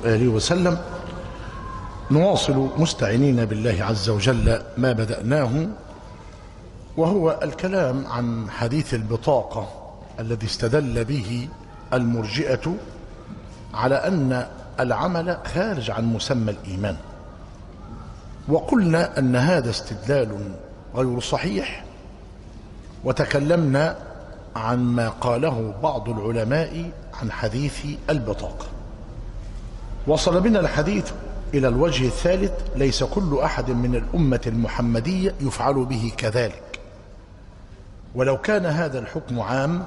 وآله وسلم. نواصل مستعينين بالله عز وجل ما بدأناه، وهو الكلام عن حديث البطاقة الذي استدل به المرجئة على أن العمل خارج عن مسمى الإيمان، وقلنا أن هذا استدلال غير صحيح، وتكلمنا عن ما قاله بعض العلماء عن حديث البطاقة. وصل بنا الحديث إلى الوجه الثالث: ليس كل أحد من الأمة المحمدية يفعل به كذلك، ولو كان هذا الحكم عام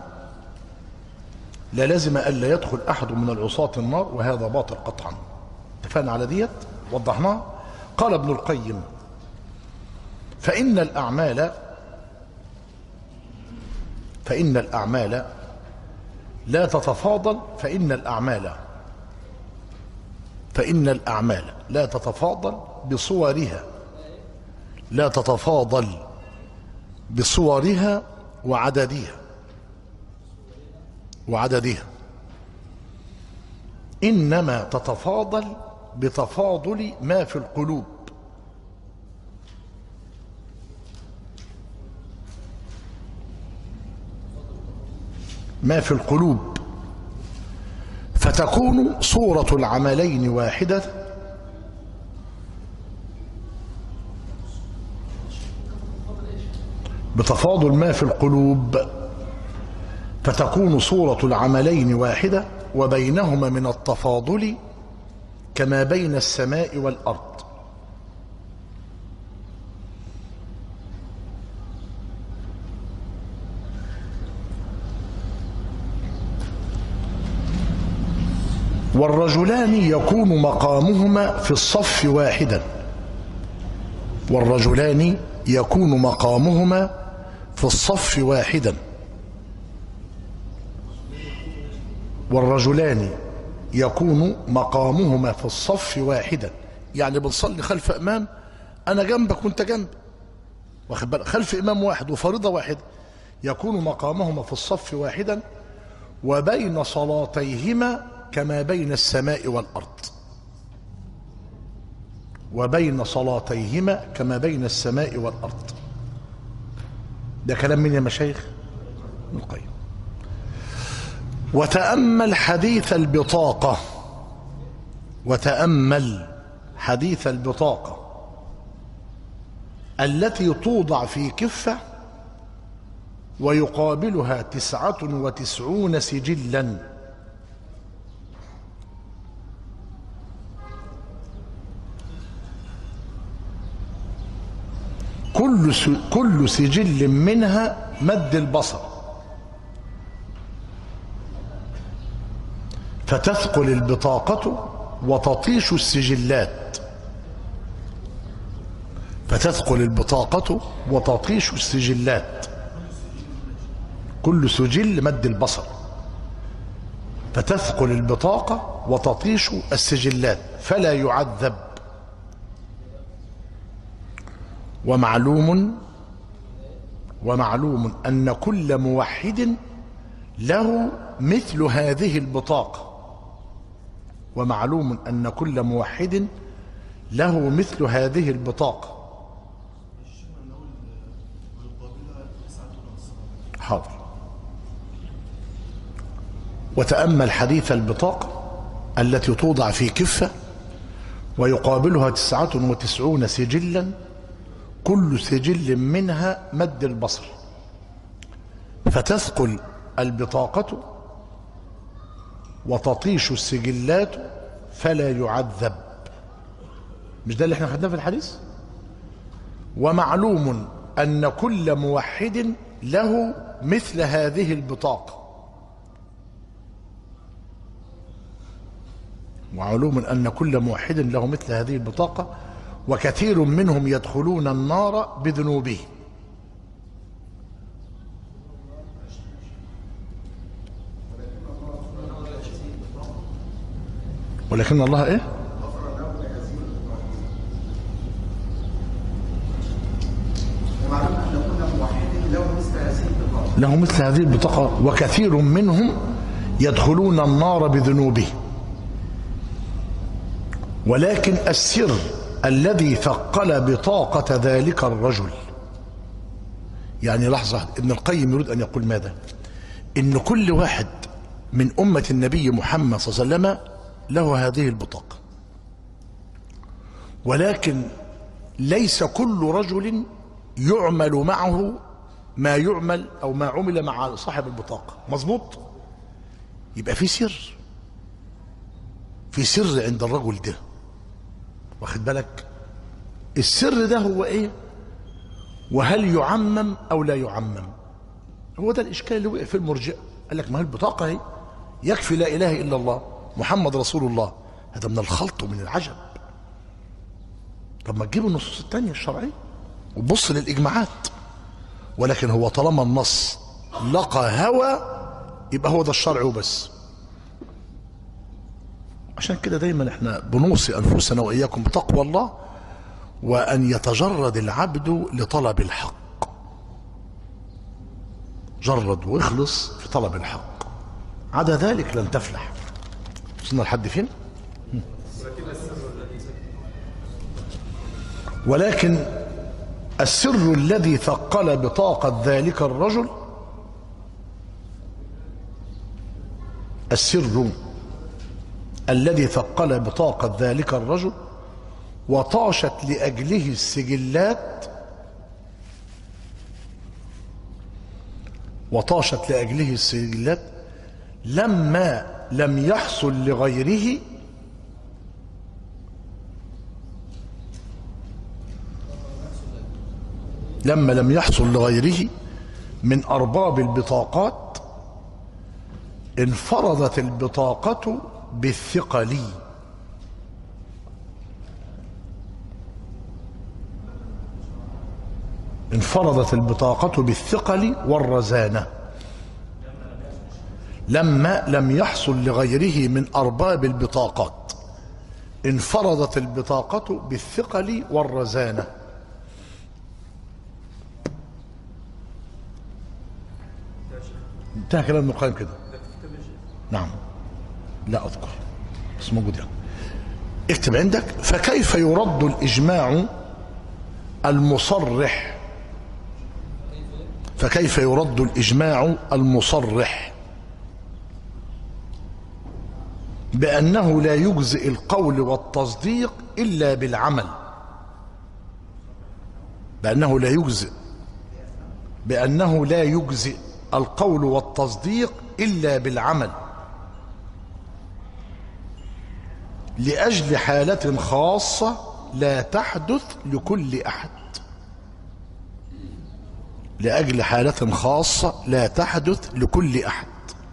للزم ألا يدخل أحد من العصاة النار، وهذا باطل قطعا. اتفقنا على ديت، وضحناه. قال ابن القيم: فإن الأعمال لا تتفاضل، فإن الأعمال لا تتفاضل بصورها وعددها، إنما تتفاضل بتفاضل ما في القلوب. فتكون صورة العملين واحدة، بتفاضل ما في القلوب، فتكون صورة العملين واحدة، وبينهما من التفاضل كما بين السماء والأرض. والرجلان يكون مقامهما في الصف واحدا، والرجلان يكون مقامهما في الصف واحدا، والرجلان يكون مقامهما في الصف واحدا. يعني بنصلي خلف إمام، أنا جنبك وأنت جنب، واخد بالك، خلف إمام واحد وفريضة واحدة، يكون مقامهما في الصف واحدا، وبين صلاتيهما كما بين السماء والأرض. وبين صلاتيهما كما بين السماء والأرض. ده كلام من يا مشايخ ابن القيم. وتأمل حديث البطاقة التي توضع في كفة ويقابلها 99 سجلا، كل سجل منها مد البصر، فتثقل البطاقة وتطيش السجلات. كل سجل مد البصر، فتثقل البطاقة وتطيش السجلات فلا يعذب. ومعلوم أن كل موحد له مثل هذه البطاقة. حاضر. وتأمل حديث البطاقة التي توضع في كفة ويقابلها 99 سجلا، كل سجل منها مد البصر، فتثقل البطاقة وتطيش السجلات فلا يعذب. مش ده اللي احنا خدناه في الحديث؟ ومعلوم أن كل موحد له مثل هذه البطاقة. وكثير منهم يدخلون النار بذنوبهم. ولكن الله ايه؟ له مثل هذه البطاقة، وكثير منهم يدخلون النار بذنوبهم. ولكن السر الذي ثقل بطاقة ذلك الرجل. يعني لحظة، ابن القيم يريد أن يقول ماذا؟ إن كل واحد من أمة النبي محمد صلى الله عليه وسلم له هذه البطاقة، ولكن ليس كل رجل يعمل معه ما يعمل أو ما عمل مع صاحب البطاقة. مظبوط؟ يبقى في سر، في سر عند الرجل ده، واخد بالك؟ السر ده هو ايه؟ وهل يعمم او لا يعمم؟ هو ده الاشكال اللي وقع في المرجئه. قال لك ما هي البطاقه اهي، يكفي لا اله الا الله محمد رسول الله. هذا من الخلط ومن العجب. طب ما تجيب النصوص الثانيه الشرعيه وتبص للاجماعات. ولكن هو طالما النص لقى هوى يبقى هو ده الشرع وبس. عشان كده دايما احنا بنوصي انفسنا واياكم بتقوى الله، وان يتجرد العبد لطلب الحق. جرد واخلص في طلب الحق، عدا ذلك لن تفلح. وصلنا لحد فين؟ ولكن السر الذي ثقل بطاقة ذلك الرجل، السر الذي ثقل بطاقة ذلك الرجل وطاشت لأجله السجلات، وطاشت لأجله السجلات لما لم يحصل لغيره من أرباب البطاقات انفرضت البطاقة بالثقل. انفرضت البطاقة بالثقل والرزانة لما لم يحصل لغيره من أرباب البطاقات. انفرضت البطاقة بالثقل والرزانة. انتهى كلام ابن القيم كده. نعم، لا أذكر بس موجود يعني. اكتب عندك: فكيف يرد الإجماع المصرح، فكيف يرد الإجماع المصرح بأنه لا يجزئ القول والتصديق إلا بالعمل، بأنه لا يجزئ القول والتصديق إلا بالعمل لأجل حالة خاصة لا تحدث لكل أحد، لأجل حالة خاصة لا تحدث لكل أحد.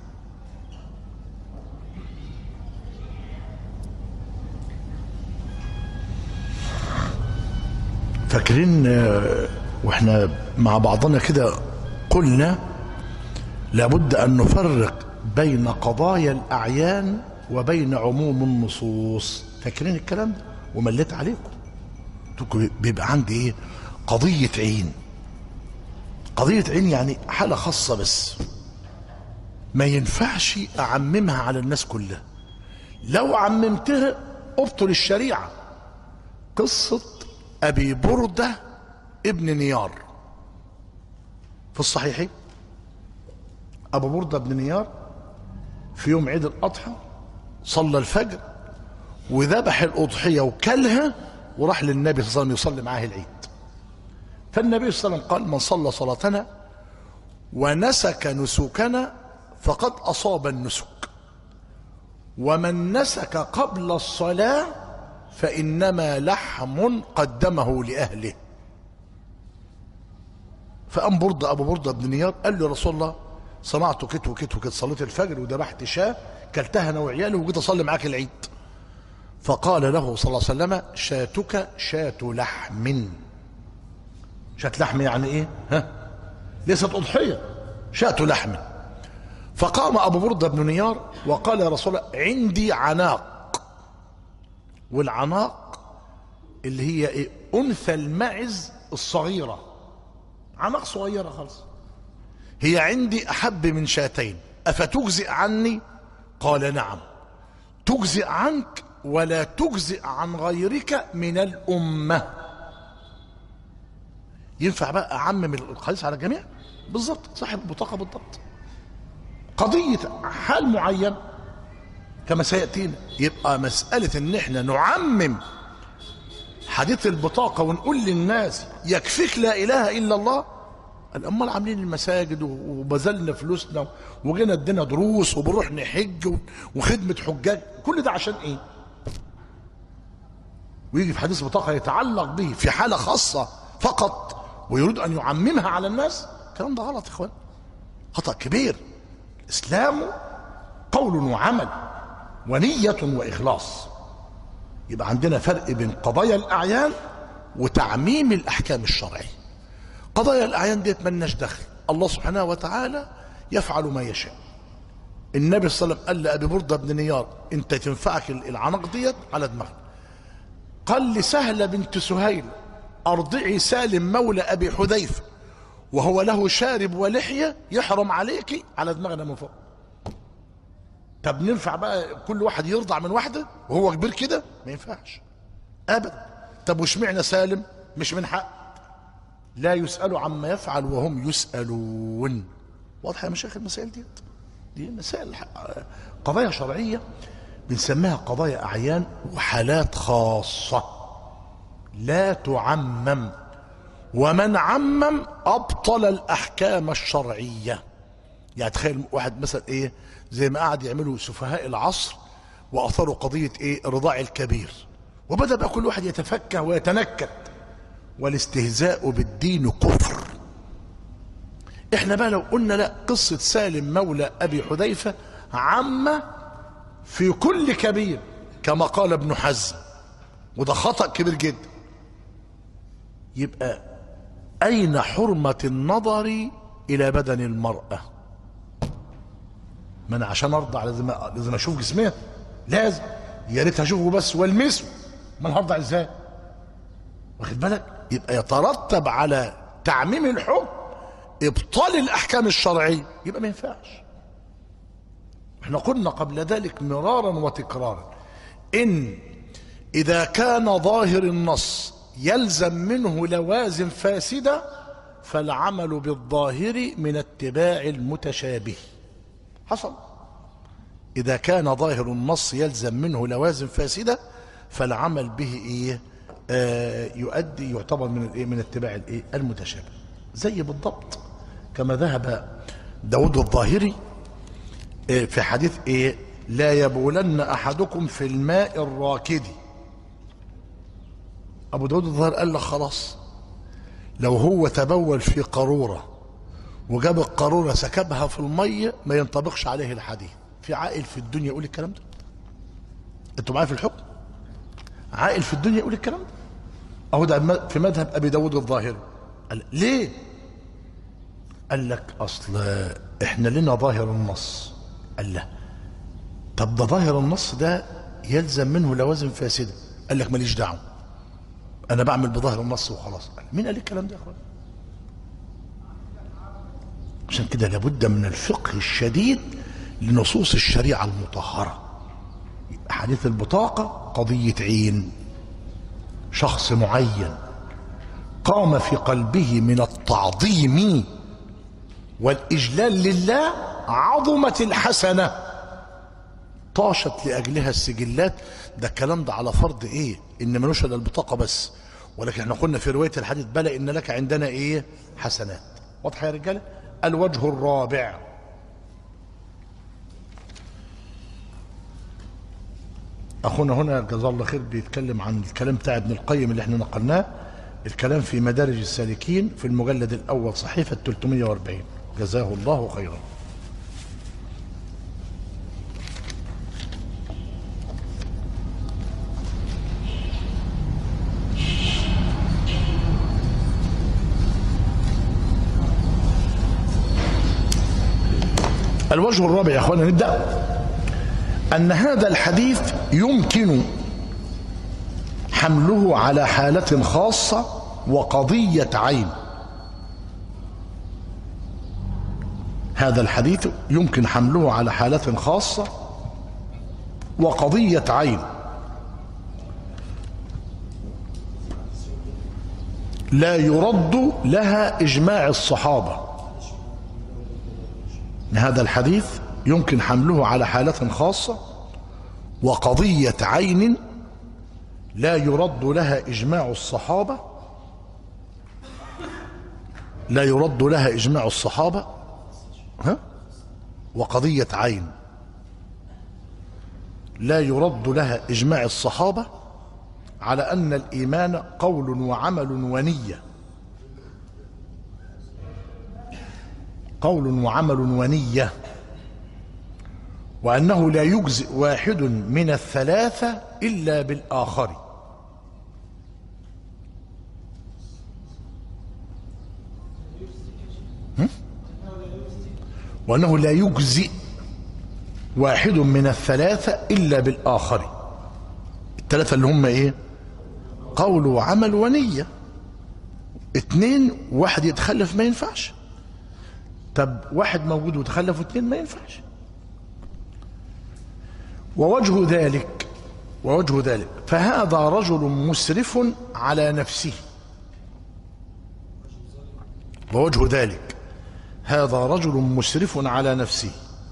فاكرين واحنا مع بعضنا كده قلنا لابد أن نفرق بين قضايا الأعيان وبين عموم النصوص. فاكرين الكلام ده؟ ومليت عليكم بيبقى عندي ايه؟ قضية عين. قضية عين يعني حالة خاصة بس، ما ينفعش أعممها على الناس كلها. لو عممتها أبطل الشريعة. قصة أبي بردة ابن نيار في الصحيحين. أبو بردة ابن نيار في يوم عيد الأضحى صلى الفجر وذبح الأضحية وكلها وراح للنبي صلى الله عليه وسلم يصلي معاه العيد. فالنبي صلى الله عليه وسلم قال: من صلى صلاتنا ونسك نسكنا فقد أصاب النسك، ومن نسك قبل الصلاة فإنما لحم قدمه لأهله. فقام أبو بردة بن نيار قال له: يا رسول الله، صنعت كت وكت وكت، صليت الفجر وذبحت شاة كلتها أنا وعيالي وجيت أصلي معاك العيد. فقال له صلى الله عليه وسلم: شاتك شاة لحم. شاة لحم يعني ايه؟ ليست أضحية، شاة لحم. فقام أبو بردة بن نيار وقال: يا رسول الله، عندي عناق. والعناق اللي هي ايه؟ أنثى المعز الصغيرة، عناق صغيرة خالص. هي عندي أحب من شاتين، أفتجزئ عني؟ قال: نعم. تجزئ عنك ولا تجزئ عن غيرك من الأمة. ينفع بقى أعمم القياس على الجميع؟ بالظبط، صاحب البطاقة بالضبط. قضية حال معين كما سيأتينا، يبقى مسألة ان احنا نعمم حديث البطاقة ونقول للناس يكفيك لا إله إلا الله. الأمال عاملين المساجد وبذلنا فلوسنا وجينا ادينا دروس وبنروح نحج وخدمة حجاج، كل ده عشان ايه؟ ويجي في حديث بطاقة يتعلق به في حالة خاصة فقط ويريد أن يعممها على الناس. الكلام ده غلط يا إخوان، خطأ كبير. الإسلام قول وعمل ونية وإخلاص. يبقى عندنا فرق بين قضايا الأعيان وتعميم الأحكام الشرعية. قضايا الأعيان ديت ملناش دخل، الله سبحانه وتعالى يفعل ما يشاء. النبي صلى الله عليه وسلم قال لأبي بردة بن نيار أنت تنفعك العنق ديت على دماغك. قال لسهلة بنت سهيل أرضعي سالم مولى أبي حذيفة وهو له شارب ولحية يحرم عليك على دماغنا من فوق. طب ننفع بقى كل واحد يرضع من واحدة وهو كبير كده؟ ما ينفعش أبدا. طب واشمعنى سالم؟ مش من حق. لا يسأل عما يفعل وهم يسألون. واضحة يا مشايخ المسائل دي مسائل قضايا شرعية بنسميها قضايا أعيان وحالات خاصة لا تعمم، ومن عمم أبطل الأحكام الشرعية. يعني تخيل واحد مثلا ايه زي ما قاعد يعملوا سفهاء العصر واثروا قضيه ايه رضاع الكبير، وبدا بقى كل واحد يتفكه ويتنكت. والاستهزاء بالدين كفر. احنا بقى لو قلنا لا، قصه سالم مولى ابي حذيفه عامه في كل كبير كما قال ابن حزم، وده خطأ كبير جدا. يبقى اين حرمه النظر الى بدن المراه؟ ما انا عشان ارضع لازم اشوف جسمها، لازم. يا ريت اشوفه بس والمسه، ما انا هرضع ازاي؟ واخد بالك؟ يبقى يترتب على تعميم الحكم ابطال الاحكام الشرعيه، يبقى ما ينفعش. احنا قلنا قبل ذلك مرارا وتكرارا ان اذا كان ظاهر النص يلزم منه لوازم فاسده فالعمل بالظاهر من اتباع المتشابه. حصل. إذا كان ظاهر النص يلزم منه لوازم فاسدة فالعمل به إيه؟ يؤدي يعتبر من الإيه؟ من اتباع الإيه؟ المتشابه. زي بالضبط كما ذهب داود الظاهري في حديث إيه؟ لا يبولن أحدكم في الماء الراكد. أبو داود الظاهر قال لك خلاص، لو هو تبول في قارورة وجاب القارورة سكبها في المية ما ينطبقش عليه الحديث. في عاقل في الدنيا يقول الكلام ده؟ انتوا معايا في الحكم؟ عاقل في الدنيا يقول الكلام ده؟ اهو ده في مذهب ابي داود الظاهري. قال ليه؟ قال لك اصل احنا لنا ظاهر النص. قال لا، طب ده ظاهر النص ده يلزم منه لوازم فاسده. قال لك ماليش دعوه، انا بعمل بظاهر النص وخلاص. مين قال الكلام ده يا اخوان؟ عشان كده لابد من الفقه الشديد لنصوص الشريعة المطهرة. حديث البطاقة قضية عين، شخص معين قام في قلبه من التعظيم والإجلال لله عظمت الحسنة طاشت لأجلها السجلات. ده الكلام ده على فرض إيه؟ إن ملوش إلا البطاقة بس، ولكن احنا قلنا في رواية الحديث بلى إن لك عندنا إيه؟ حسنات. واضحة يا رجالة؟ الوجه الرابع أخونا هنا جزاه الله خير بيتكلم عن الكلام بتاع ابن القيم اللي احنا نقلناه، الكلام في مدارج السالكين في المجلد الأول صحيفة 340. جزاه الله خيرا. الوجه الرابع يا أخوانا نبدأ. أن هذا الحديث يمكن حمله على حالة خاصة وقضية عين. هذا الحديث يمكن حمله على حالة خاصة وقضية عين. لا يرد لها إجماع الصحابة. هذا الحديث يمكن حمله على حالة خاصة وقضية عين لا يرد لها إجماع الصحابة، لا يرد لها إجماع الصحابة، وقضية عين لا يرد لها إجماع الصحابة على أن الإيمان قول وعمل ونية، قول وعمل ونية، وأنه لا يجزئ واحد من الثلاثة إلا بالآخر. وأنه لا يجزئ واحد من الثلاثة إلا بالآخر. الثلاثة اللي هم إيه؟ قول وعمل ونية. اتنين واحد يتخلف ما ينفعش. طب واحد موجود وتخلف اتنين ما ينفعش. ووجه ذلك فهذا رجل مسرف على نفسه. ووجه ذلك هذا رجل مسرف على نفسه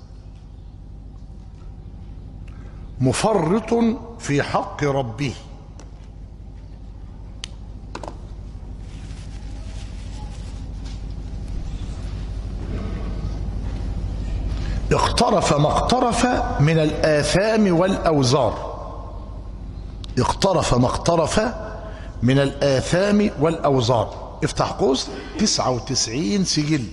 مفرط في حق ربه. اقترف ما اقترف من الآثام والأوزار. اقترف ما اقترف من الآثام والأوزار. افتح قوس 99 سجل.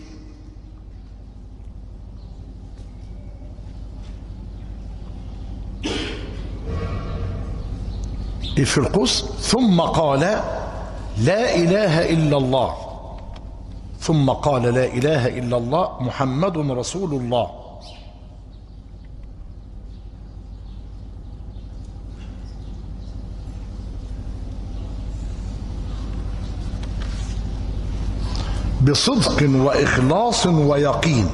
في القوس ثم قال لا إله إلا الله، ثم قال لا إله إلا الله محمد رسول الله. بصدق وإخلاص ويقين.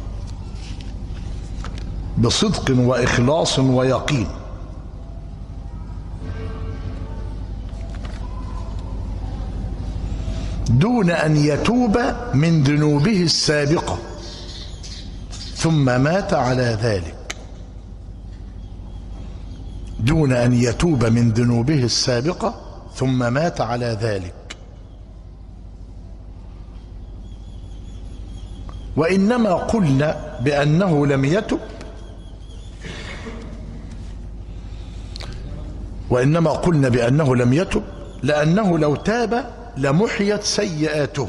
بصدق وإخلاص ويقين. دون أن يتوب من ذنوبه السابقة ثم مات على ذلك. دون أن يتوب من ذنوبه السابقة ثم مات على ذلك. وإنما قلنا بأنه لم يتب، وإنما قلنا بأنه لم يتب لأنه لو تاب لمحيت سيئاته.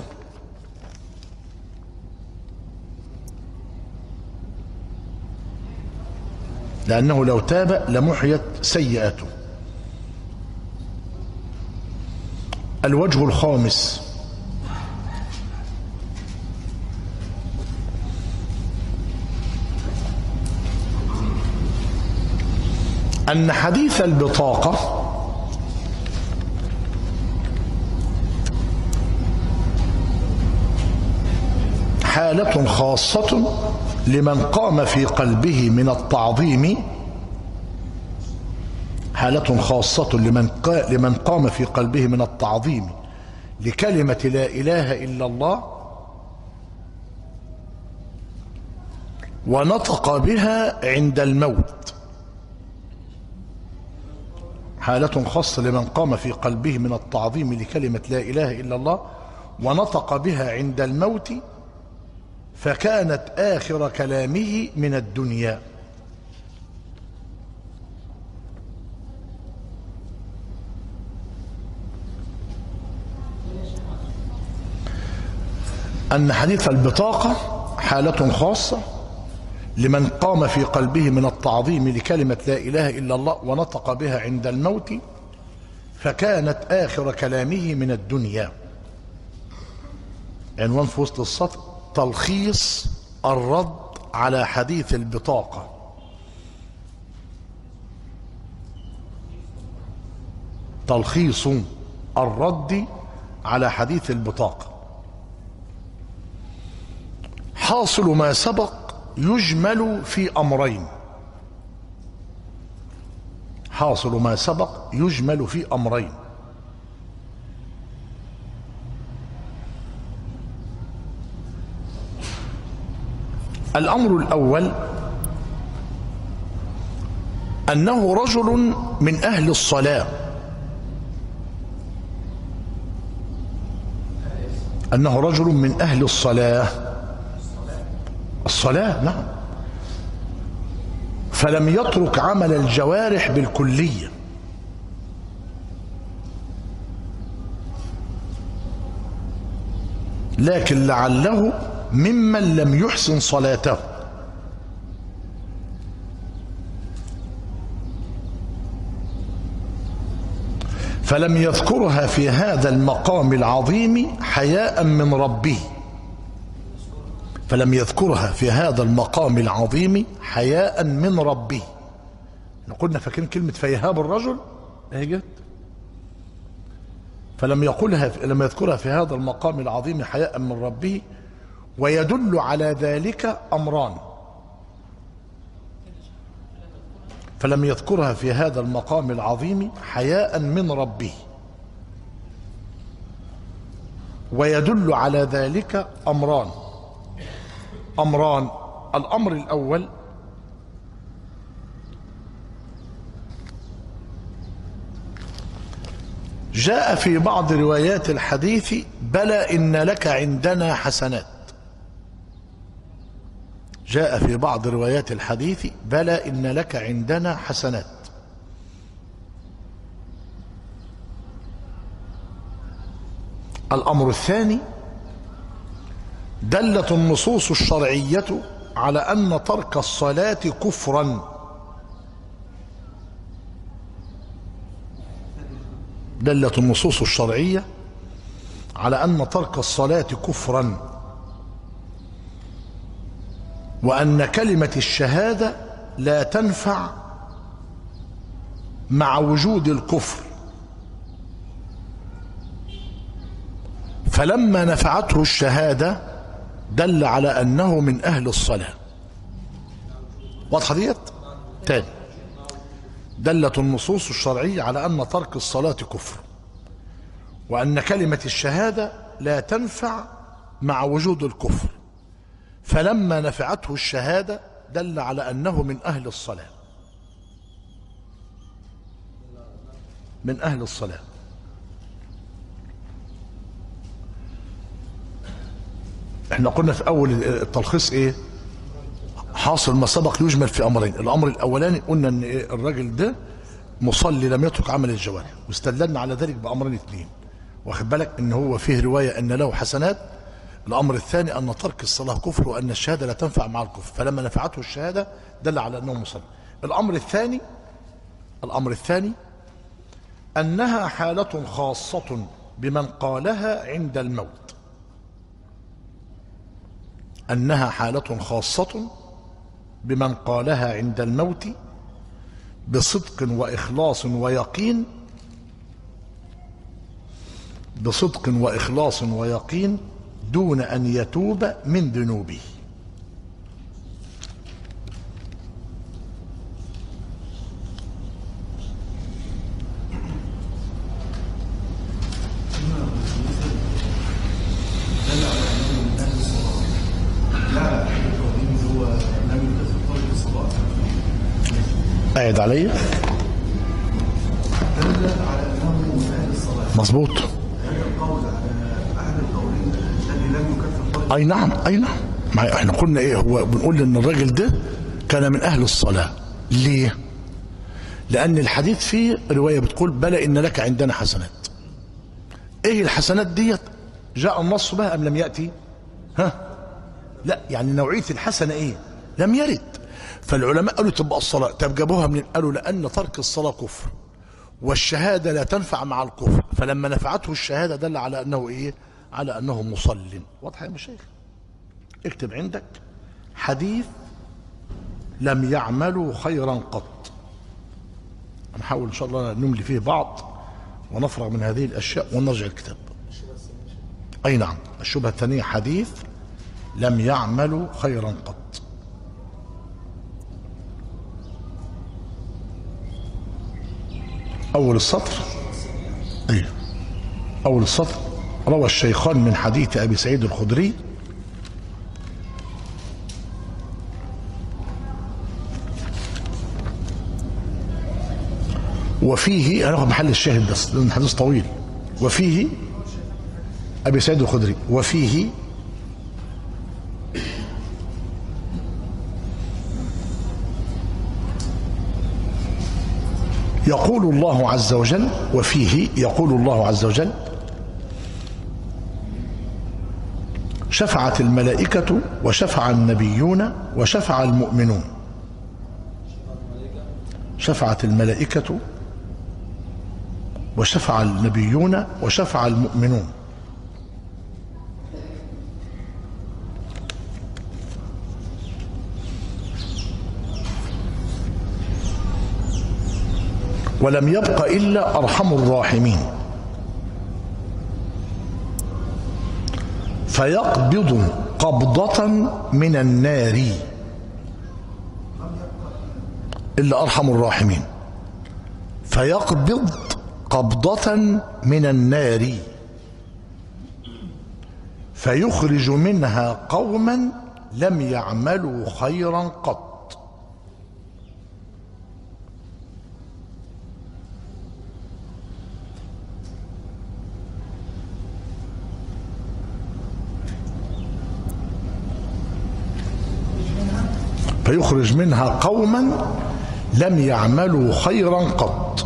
لأنه لو تاب لمحيت سيئاته. الوجه الخامس أن حديث البطاقة حالة خاصة لمن قام في قلبه من التعظيم، حالة خاصة لمن قام في قلبه من التعظيم لكلمة لا إله إلا الله ونطق بها عند الموت. حالة خاصة لمن قام في قلبه من التعظيم لكلمة لا إله إلا الله ونطق بها عند الموت فكانت آخر كلامه من الدنيا. أن حديث البطاقة حالة خاصة لمن قام في قلبه من التعظيم لكلمة لا إله إلا الله ونطق بها عند الموت فكانت آخر كلامه من الدنيا. عنوان في وسط السطر: تلخيص الرد على حديث البطاقة. تلخيص الرد على حديث البطاقة. حاصل ما سبق يجمل في أمرين. حاصل ما سبق يجمل في أمرين. الأمر الأول أنه رجل من أهل الصلاة، أنه رجل من أهل الصلاة، الصلاة نعم، فلم يترك عمل الجوارح بالكلية، لكن لعله ممن لم يحسن صلاته، فلم يذكرها في هذا المقام العظيم حياء من ربه، فلم يذكرها في هذا المقام العظيم حياء من ربه. قلنا فاكرين كلمة فيهاب الرجل اجت، فلم لم يذكرها في هذا المقام العظيم حياء من ربه. ويدل على ذلك أمران، فلم يذكرها في هذا المقام العظيم حياء من ربه، ويدل على ذلك أمران. الأمر الأول جاء في بعض روايات الحديث بلى إن لك عندنا حسنات، جاء في بعض روايات الحديث بلى إن لك عندنا حسنات. الأمر الثاني دلت النصوص الشرعية على أن ترك الصلاة كفرا، دلت النصوص الشرعية على أن ترك الصلاة كفرا، وأن كلمة الشهادة لا تنفع مع وجود الكفر، فلما نفعته الشهادة دل على أنه من أهل الصلاة. واضحة ديت؟ تاني، دلت النصوص الشرعية على أن ترك الصلاة كفر، وأن كلمة الشهادة لا تنفع مع وجود الكفر، فلما نفعته الشهادة دل على أنه من أهل الصلاة، من أهل الصلاة. احنا قلنا في أول التلخيص إيه؟ حاصل ما سبق يجمل في أمرين. الأمر الأولاني قلنا أن الراجل ده مصلي لم يترك عمل الجوارح، واستدللنا على ذلك بأمرين اثنين، واخد بالك ان هو فيه رواية أن له حسنات. الأمر الثاني أن ترك الصلاة كفر، وأن الشهادة لا تنفع مع الكفر، فلما نفعته الشهادة دل على أنه مصلي. الأمر الثاني أنها حالة خاصة بمن قالها عند الموت، أنها حالة خاصة بمن قالها عند الموت بصدق وإخلاص ويقين، بصدق وإخلاص ويقين دون أن يتوب من ذنوبه. قاعد علي مظبوط. اي نعم، اي نعم، احنا قلنا ايه، هو بنقول ان الراجل ده كان من اهل الصلاة. ليه؟ لان الحديث فيه رواية بتقول بلى ان لك عندنا حسنات. ايه الحسنات ديت؟ جاء النص بها ام لم يأتي؟ لا، يعني نوعية الحسنة ايه؟ لم يرد. فالعلماء قالوا تبقى الصلاة، طب جابوها منين؟ قالوا لأن ترك الصلاة كفر، والشهادة لا تنفع مع الكفر، فلما نفعته الشهادة دل على أنه إيه؟ على أنه مصل. واضح يا مشايخ؟ اكتب عندك حديث لم يعملوا خيرا قط. هنحاول إن شاء الله نملي فيه بعض ونفرغ من هذه الأشياء ونرجع الكتاب. أي نعم، الشبهة الثانية حديث لم يعملوا خيرا قط. أول السطر، أيه، أول السطر: روى الشيخان من حديث أبي سعيد الخدري وفيه هناخد محل الشاهد بس لأن الحديث طويل. وفيه أبي سعيد الخدري وفيه يقول الله عز وجل، وفيه يقول الله عز وجل: شفعت الملائكة وشفع النبيون وشفع المؤمنون. شفعت الملائكة وشفع النبيون وشفع المؤمنون. ولم يبق إلا أرحم الراحمين فيقبض قبضة من النار. إلا أرحم الراحمين فيقبض قبضة من النار فيخرج منها قوما لم يعملوا خيرا قط. فيخرج منها قوما لم يعملوا خيرا قط.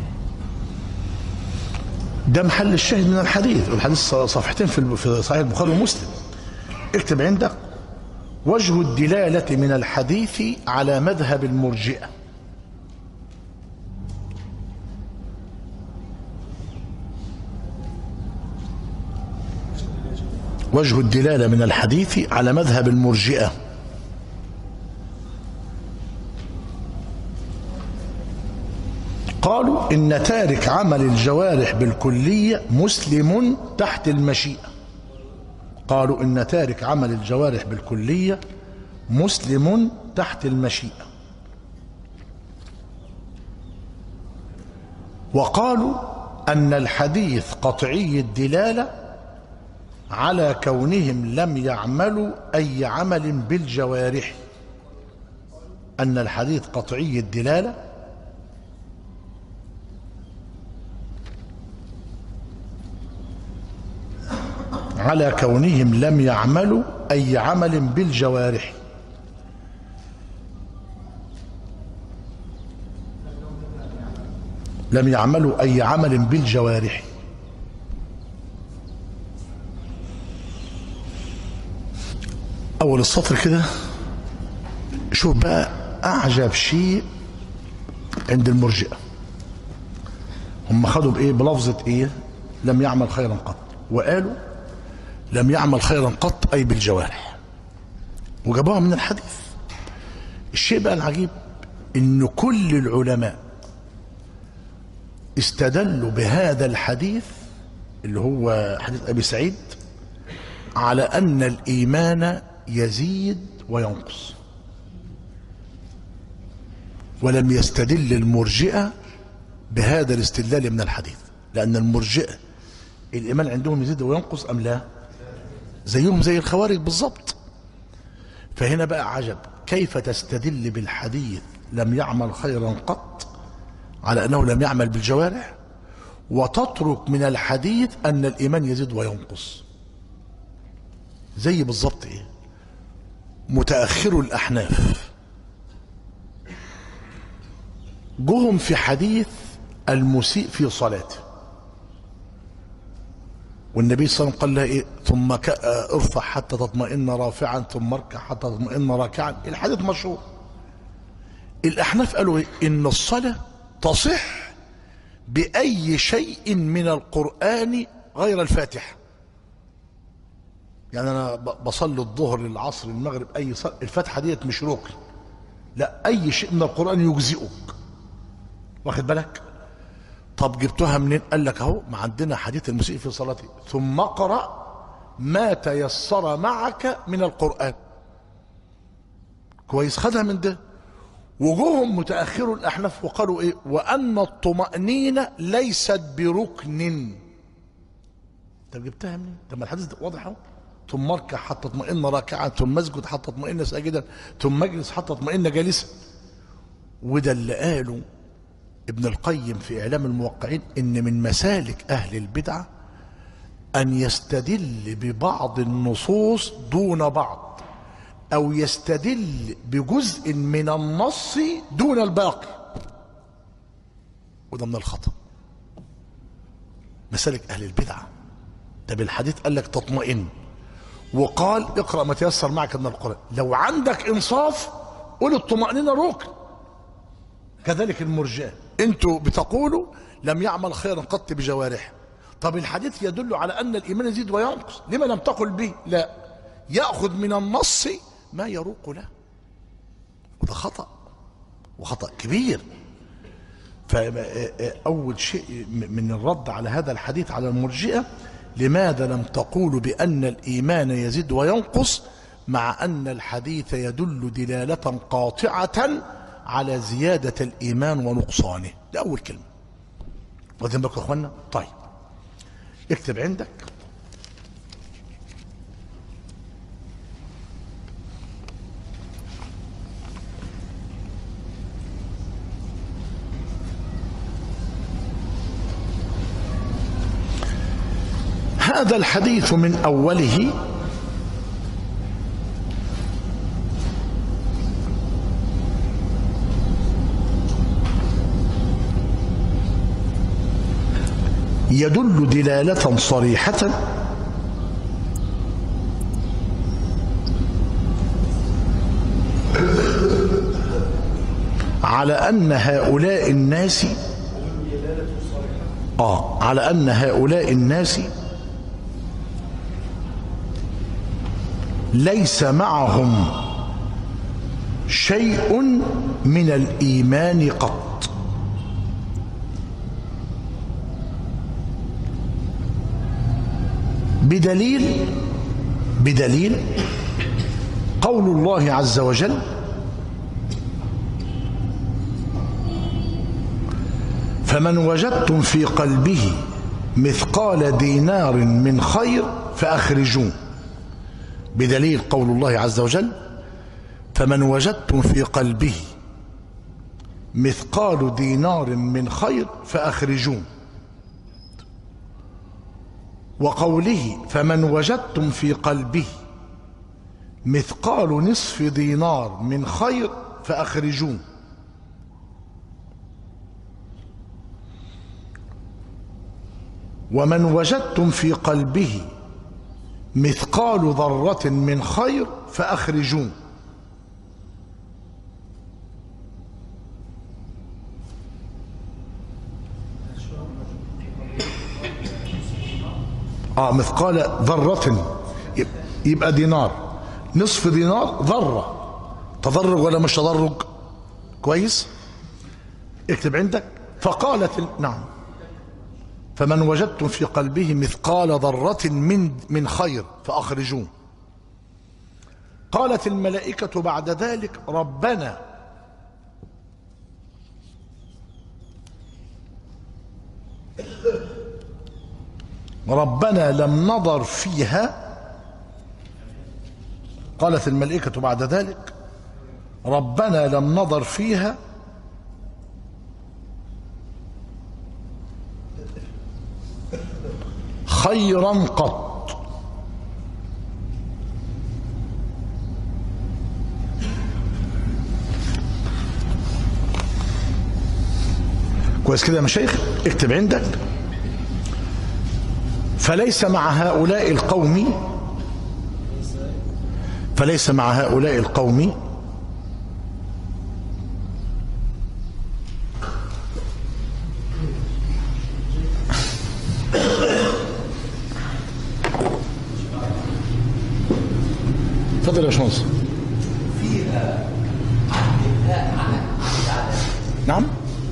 ده محل الشاهد من الحديث. الحديث صفحتين في صحيح البخاري ومسلم. اكتب عندك: وجه الدلالة من الحديث على مذهب المرجئة. وجه الدلالة من الحديث على مذهب المرجئة. قالوا إن تارك عمل الجوارح بالكلية مسلم تحت المشيئة. قالوا إن تارك عمل الجوارح بالكلية مسلم تحت المشيئة. وقالوا أن الحديث قطعي الدلالة على كونهم لم يعملوا أي عمل بالجوارح. أن الحديث قطعي الدلالة على كونهم لم يعملوا أي عمل بالجوارح. لم يعملوا أي عمل بالجوارح. أول السطر كده شوف بقى أعجب شيء عند المرجئة. هم خدوا بإيه؟ بلفظة إيه؟ لم يعمل خيرا قط، وقالوا لم يعمل خيرا قط أي بالجوارح، وجابوها من الحديث. الشيء بقى العجيب إن كل العلماء استدلوا بهذا الحديث اللي هو حديث أبي سعيد على أن الإيمان يزيد وينقص، ولم يستدل المرجئة بهذا الاستدلال من الحديث. لأن المرجئة الإيمان عندهم يزيد وينقص أم لا؟ زيهم زي الخوارج بالضبط. فهنا بقى عجب، كيف تستدل بالحديث لم يعمل خيرا قط على أنه لم يعمل بالجوارح، وتترك من الحديث أن الإيمان يزيد وينقص؟ زي بالضبط إيه؟ متأخر الأحناف جهم في حديث المسيء في صلاته، والنبي صلى الله عليه وسلم قال لها إيه؟ ثم ارفع حتى تطمئن رافعا ثم اركع حتى تطمئن راكعا. الحديث مشهور. الأحناف قالوا إيه؟ إن الصلاة تصح بأي شيء من القرآن غير الفاتحة. يعني أنا بصلي الظهر العصر المغرب أي صلاة، الفاتحة ديت مش ركن، لا، أي شيء من القرآن يجزئك. واخد بالك؟ طب جبتها منين؟ قال لك اهو، ما عندنا حديث المسيء في صلاته ثم اقرأ ما تيسر معك من القرآن. كويس، خدها من ده. وجوهم متأخر الأحناف وقالوا ايه؟ وأن الطمأنينة ليست بركن. طب جبتها منين؟ طب ما الحديث واضح اهو. ثم اركع حتى تطمئن راكعا ثم اسجد حتى تطمئن ساجدا ثم اجلس حتى تطمئن جالسا. وده اللي قالوا ابن القيم في إعلام الموقعين إن من مسالك أهل البدعة أن يستدل ببعض النصوص دون بعض، أو يستدل بجزء من النص دون الباقي، وده من الخطأ. مسالك أهل البدعة. ده بالحديث قال لك تطمئن، وقال اقرأ ما تيسر معك من القرآن. لو عندك إنصاف قول الطمأنينة ركن. كذلك المرجئة، انتوا بتقولوا لم يعمل خيرا قط بجوارحه. طب الحديث يدل على أن الإيمان يزيد وينقص، لما لم تقل به؟ لا، يأخذ من النص ما يروق له، وده خطأ، وخطأ كبير. فأول شيء من الرد على هذا الحديث على المرجئة، لماذا لم تقولوا بأن الإيمان يزيد وينقص مع أن الحديث يدل دلالة قاطعة على زيادة الإيمان ونقصانه؟ ده أول كلمة. واخدين بالكم يا إخوانا؟ طيب اكتب عندك هذا الحديث من أوله يدل دلالة صريحة على أن هؤلاء الناس على أن هؤلاء الناس ليس معهم شيء من الإيمان قط، بدليل قول الله عز وجل: فمن وجدتم في قلبه مثقال دينار من خير فأخرجوه. بدليل قول الله عز وجل: فمن وجدتم في قلبه مثقال دينار من خير فأخرجوه. وقوله: فمن وجدتم في قلبه مثقال نصف دينار من خير فأخرجوه. ومن وجدتم في قلبه مثقال ذرة من خير فأخرجوه. مثقال ذرة يبقى دينار، نصف دينار ذرة. تدرج ولا مش تدرج؟ كويس، اكتب عندك. فقالت نعم، فمن وجدتم في قلبه مثقال ذرة من خير فأخرجوه. قالت الملائكة بعد ذلك: ربنا لم نضر فيها. قالت الملائكة بعد ذلك: ربنا لم نضر فيها خيرا قط. كويس كده يا مشايخ؟ اكتب عندك: فليس مع هؤلاء القوم اتفضل يا باشمهندس. فيها نعم،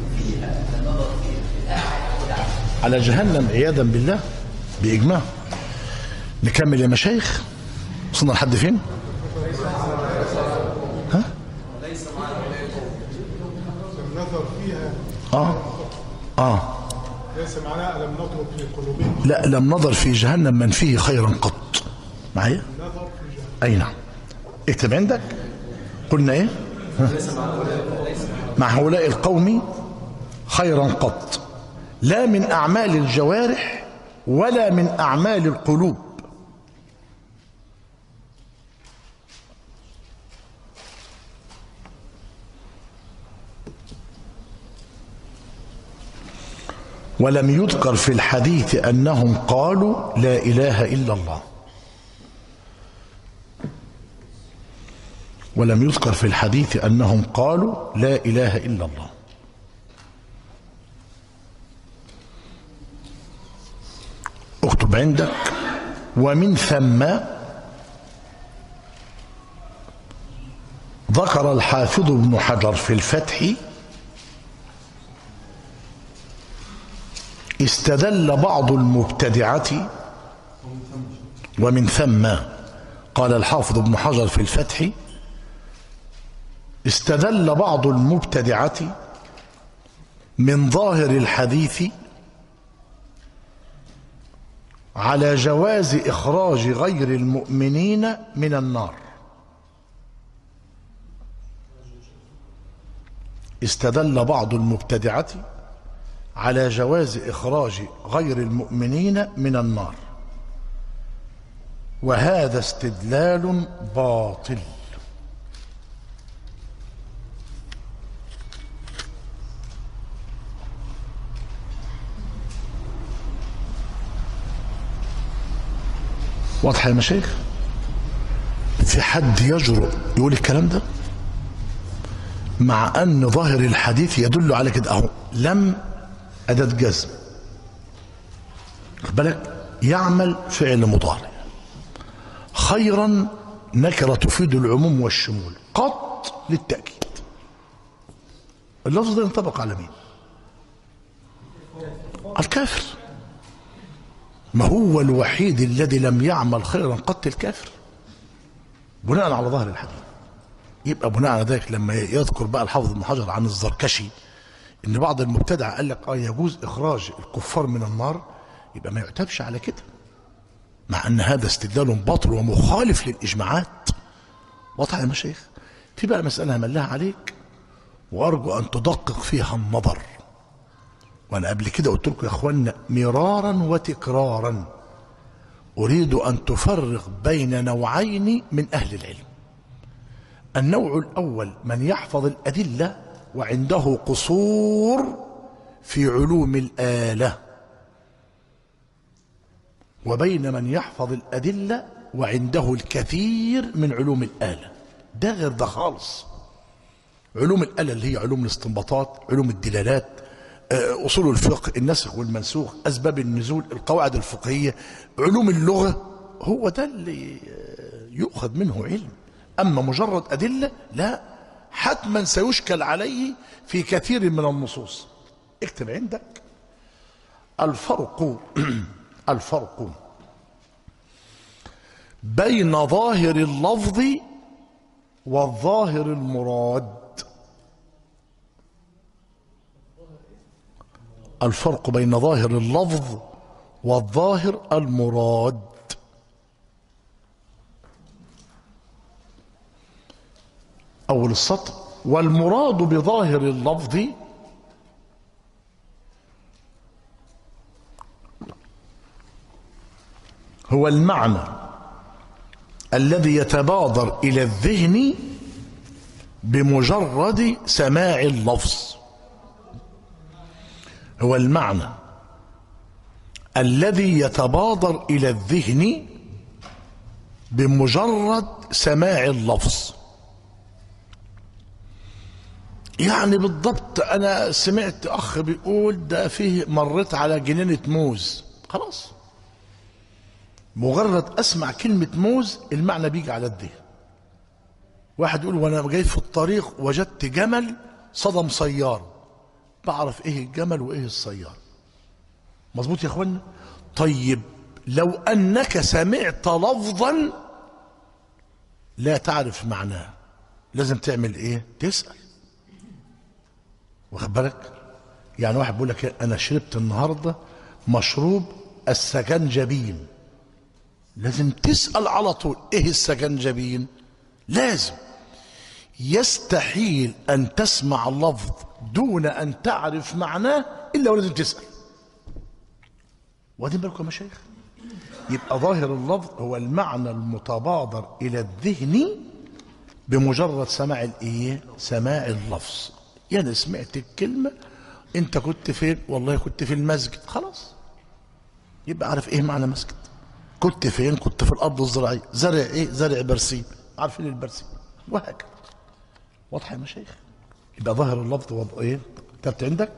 على جهنم عياذا بالله بإجماع. نكمل يا مشايخ، وصلنا لحد فين؟ ها؟ ليس معنا النظر فيها ليس معناه لم نطلب في قلوبهم. لا، لم نظر في جهنم من فيه خيرا قط. معايا؟ النظر في جهنم. أي نعم. اكتب عندك. قلنا ايه؟ مع هؤلاء القوم خيرا قط، لا من أعمال الجوارح ولا من أعمال القلوب. ولم يذكر في الحديث أنهم قالوا لا إله إلا الله. ولم يذكر في الحديث أنهم قالوا لا إله إلا الله. اكتب عندك: ومن ثم ذكر الحافظ ابن حجر في الفتح: استدل بعض المبتدعة. ومن ثم قال الحافظ ابن حجر في الفتح: استدل بعض المبتدعة من ظاهر الحديث على جواز إخراج غير المؤمنين من النار. استدل بعض المبتدعة على جواز إخراج غير المؤمنين من النار، وهذا استدلال باطل. واضح يا مشايخ؟ في حد يجرؤ يقول الكلام ده مع أن ظاهر الحديث يدل على كده؟ أهو لم أداة جزم، خد بالك، يعمل فعل مضارع، خيرا نكرة تفيد العموم والشمول، قط للتأكيد. اللفظ ده ينطبق على مين؟ الكافر. ما هو الوحيد الذي لم يعمل خيرا قط؟ الكافر، بناء على ظاهر الحديث. يبقى بناء على ذلك لما يذكر بقى الحافظ ابن حجر عن الزركشي ان بعض المبتدع قال لك يجوز اخراج الكفار من النار، يبقى ما يعتبش على كده، مع ان هذا استدلال باطل ومخالف للاجماعات. واضح يا مشايخ؟ في بقى مساله هملها عليك وارجو ان تدقق فيها النظر، وانا قبل كده قلت لكم يا اخوانا مرارا وتكرارا: اريد ان تفرق بين نوعين من اهل العلم. النوع الاول من يحفظ الادله وعنده قصور في علوم الآلة، وبين من يحفظ الأدلة وعنده الكثير من علوم الآلة. ده غير ده خالص. علوم الآلة اللي هي علوم الاستنباطات، علوم الدلالات، أصول الفقه، النسخ والمنسوخ، أسباب النزول، القواعد الفقهية، علوم اللغة، هو ده اللي يؤخذ منه علم. أما مجرد أدلة لا، حتما سيشكل عليه في كثير من النصوص. اكتب عندك: الفرق بين ظاهر اللفظ والظاهر المراد. الفرق بين ظاهر اللفظ والظاهر المراد. أول السطر: والمراد بظاهر اللفظ هو المعنى الذي يتبادر إلى الذهن بمجرد سماع اللفظ. هو المعنى الذي يتبادر إلى الذهن بمجرد سماع اللفظ. يعني بالضبط أنا سمعت أخ بيقول ده فيه مريت على جنينة موز، خلاص مجرد أسمع كلمة موز المعنى بيجي على الذهن. واحد يقول وأنا جاي في الطريق وجدت جمل صدم سيارة، بعرف إيه الجمل وإيه السيارة. مظبوط يا إخوانا؟ طيب لو أنك سمعت لفظا لا تعرف معناه لازم تعمل إيه؟ تسأل. واخد بالك؟ يعني واحد بيقول لك أنا شربت النهارده مشروب السكنجبين، لازم تسأل على طول إيه السكنجبين؟ لازم. يستحيل أن تسمع اللفظ دون أن تعرف معناه إلا ولازم تسأل. واخدين بالكم يا مشايخ؟ يبقى ظاهر اللفظ هو المعنى المتبادر إلى الذهن بمجرد سماع الإيه؟ سماع اللفظ. يعني سمعت الكلمة، أنت كنت فين؟ والله كنت في المسجد، خلاص يبقى عارف إيه معنى مسجد. كنت فين؟ كنت في الأرض الزراعية. زرع إيه؟ زرع برسيم، عارفين البرسيم، وهكذا. واضح يا مشايخ؟ يبقى ظاهر اللفظ وضع إيه؟ كتبت عندك؟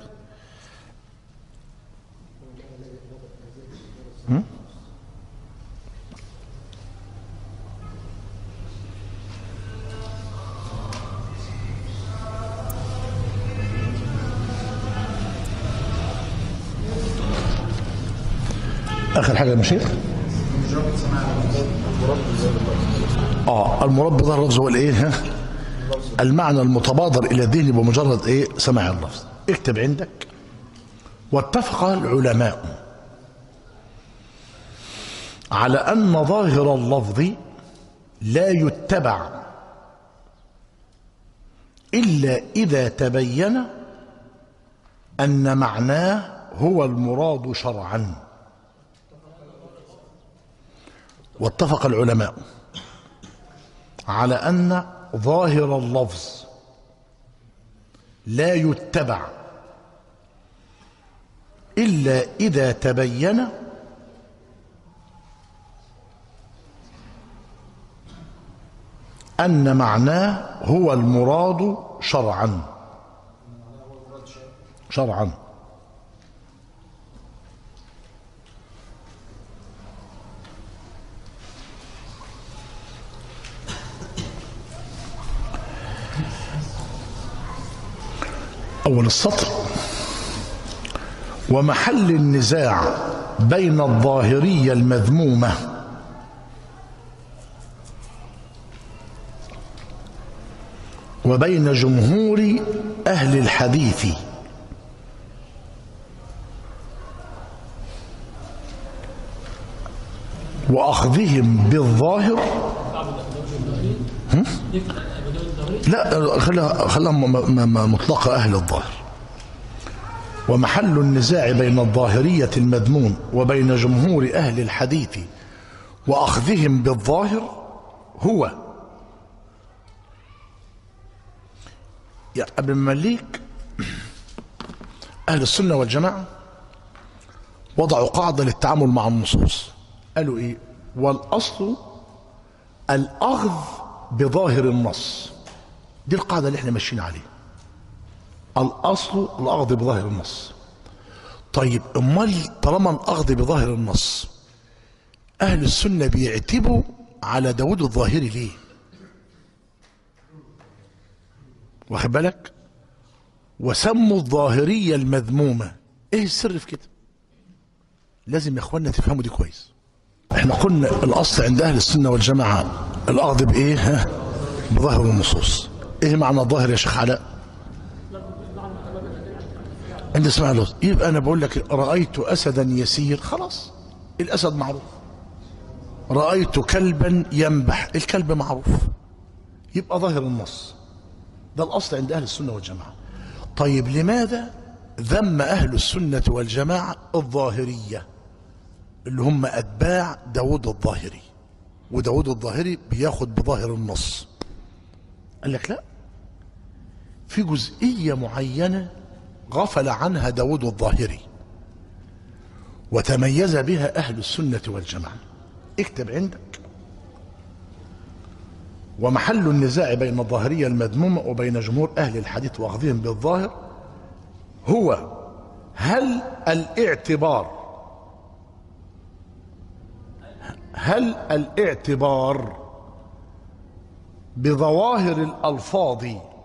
آخر حاجة يا مشايخ؟ المراد بظاهر اللفظ هو الايه؟ المعنى المتبادر الى الذهن بمجرد ايه؟ سماع اللفظ. اكتب عندك: واتفق العلماء على ان ظاهر اللفظ لا يتبع الا اذا تبين ان معناه هو المراد شرعا. واتفق العلماء على أن ظاهر اللفظ لا يتبع إلا إذا تبين أن معناه هو المراد شرعا. شرعا. أول السطر: ومحل النزاع بين الظاهرية المذمومة وبين جمهور أهل الحديث وأخذهم بالظاهر. لا، خلها مطلقة أهل الظاهر. ومحل النزاع بين الظاهرية المذموم وبين جمهور أهل الحديث وأخذهم بالظاهر هو يا ابن مليك. أهل السنة والجماعة وضعوا قاعدة للتعامل مع النصوص. قالوا إيه؟ والأصل الأخذ بظاهر النص. دي القاعدة اللي احنا ماشيين عليها. الأصل الأخذ بظاهر النص. طيب امال طالما الأخذ بظاهر النص، أهل السنة بيعتبوا على داود الظاهري ليه؟ واخد بالك؟ وسموا الظاهرية المذمومة. ايه السر في كده؟ لازم يا اخوانا تفهموا دي كويس. احنا قلنا الأصل عند أهل السنة والجماعة الأخذ بإيه؟ بظاهر النصوص. ايه معنى الظاهر يا شيخ علاء؟ عند اسمع له. يبقى انا بقول لك رأيت اسدا يسير، خلاص الاسد معروف. رأيت كلبا ينبح، الكلب معروف، يبقى ظاهر النص. ده الاصل عند اهل السنة والجماعة. طيب لماذا ذم اهل السنة والجماعة الظاهرية اللي هم اتباع داود الظاهري؟ وداود الظاهري بياخد بظاهر النص. قال لك لا، في جزئية معينة غفل عنها داود الظاهري وتميز بها أهل السنة والجماعة. اكتب عندك: ومحل النزاع بين الظاهرية المذمومة وبين جمهور أهل الحديث وأخذهم بالظاهر هو هل الاعتبار بظواهر الألفاظ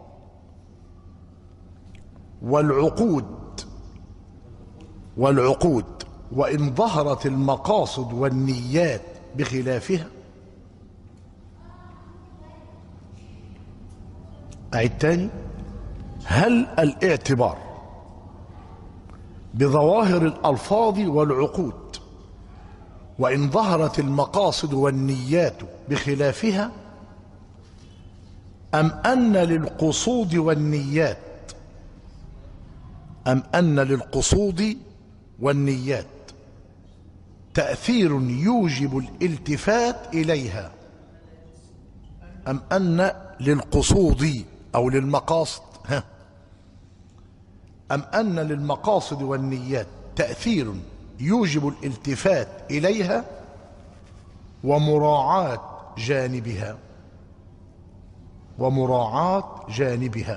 والعقود وإن ظهرت المقاصد والنيات بخلافها. أعيد تاني: هل الاعتبار بظواهر الألفاظ والعقود وإن ظهرت المقاصد والنيات بخلافها أم أن للقصود والنيات تأثير يوجب الالتفات إليها؟ أم أن للقصود أو للمقاصد أم أن للمقاصد والنيات تأثير يوجب الالتفات إليها ومراعاة جانبها.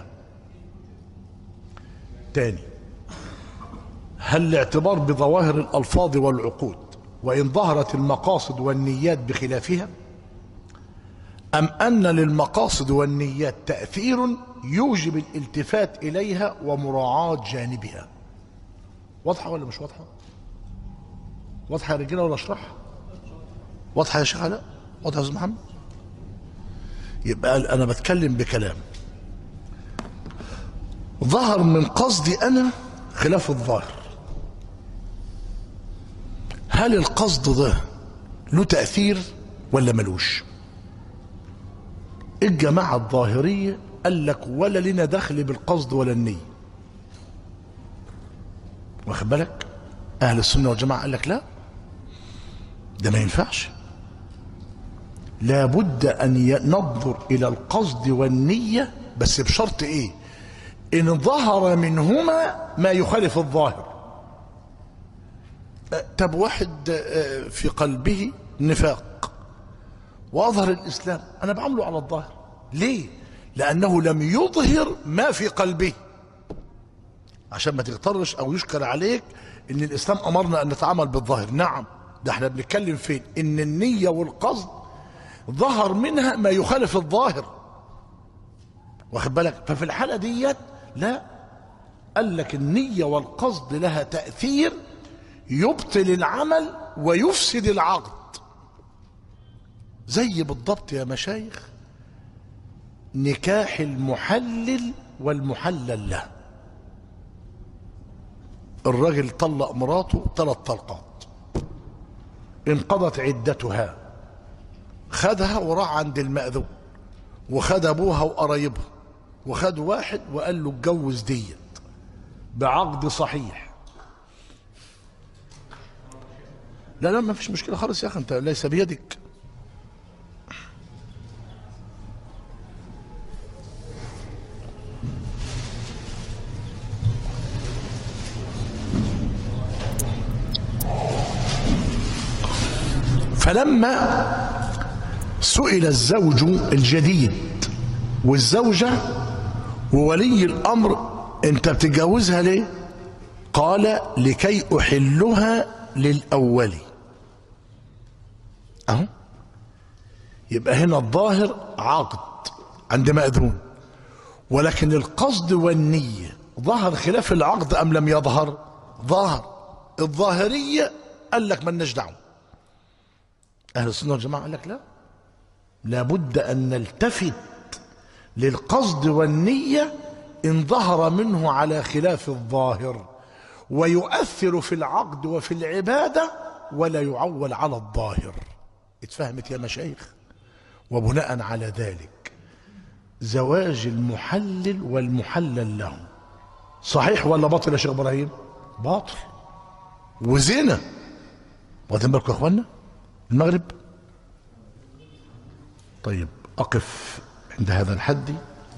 تاني، هل الاعتبار بظواهر الألفاظ والعقود وإن ظهرت المقاصد والنيات بخلافها، أم أن للمقاصد والنيات تأثير يوجب الالتفات إليها ومراعاة جانبها؟ واضحة ولا مش واضحة؟ واضحة يا رجالة ولا أشرحها؟ واضحة يا شيخ علاء؟ واضحة يا أستاذ محمد؟ يبقى أنا بتكلم بكلام ظهر من قصدي أنا خلاف الظاهر. هل القصد ده له تأثير ولا ملوش؟ الجماعة الظاهرية قال لك ولا لنا دخل بالقصد ولا النية. واخد بالك؟ أهل السنة والجماعة قال لك لا، ده ما ينفعش، لابد أن ننظر إلى القصد والنية، بس بشرط إيه؟ إن ظهر منهما ما يخالف الظاهر. طب واحد في قلبه نفاق وأظهر الإسلام، أنا بعمله على الظاهر. ليه؟ لأنه لم يظهر ما في قلبه، عشان ما تغترش أو يشكر عليك إن الإسلام أمرنا أن نتعامل بالظاهر. نعم، ده احنا بنتكلم فين؟ إن النية والقصد ظهر منها ما يخالف الظاهر. واخد بالك؟ ففي الحالة ديت لا، قال لك النية والقصد لها تأثير يبطل العمل ويفسد العقد. زي بالضبط يا مشايخ نكاح المحلل والمحلل له. الراجل طلق مراته 3 طلقات، انقضت عدتها، خدها وراح عند المأذون وخد ابوها وقرايبها وخد واحد وقال له اتجوز ديت بعقد صحيح. لا ما فيش مشكلة خالص يا اخي، انت ليس بيدك. فلما سئل الزوج الجديد والزوجة وولي الأمر أنت بتتجوزها ليه؟ قال لكي أحلها للأول. أهو يبقى هنا الظاهر عقد عند مأذون، ولكن القصد والنية ظهر خلاف العقد أم لم يظهر؟ ظهر. الظاهرية قال لك مالناش دعوة. أهل السنة والجماعة قال لك لا، لابد أن نلتفت للقصد والنية إن ظهر منه على خلاف الظاهر، ويؤثر في العقد وفي العبادة ولا يعول على الظاهر. اتفهمت يا مشايخ؟ وبناء على ذلك زواج المحلل والمحلل له صحيح ولا باطل يا شيخ إبراهيم؟ باطل وزنا. واخدين بالكم يا اخوانا؟ المغرب. طيب أقف عند هذا الحد،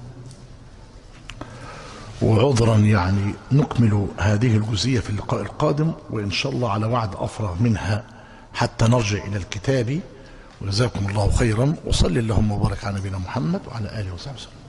وعذرا يعني نكمل هذه الجزئية في اللقاء القادم، وإن شاء الله على وعد أفرغ منها حتى نرجع إلى الكتاب. وجزاكم الله خيرا، وصلي اللهم وبارك على نبينا محمد وعلى آله وصحبه وسلم.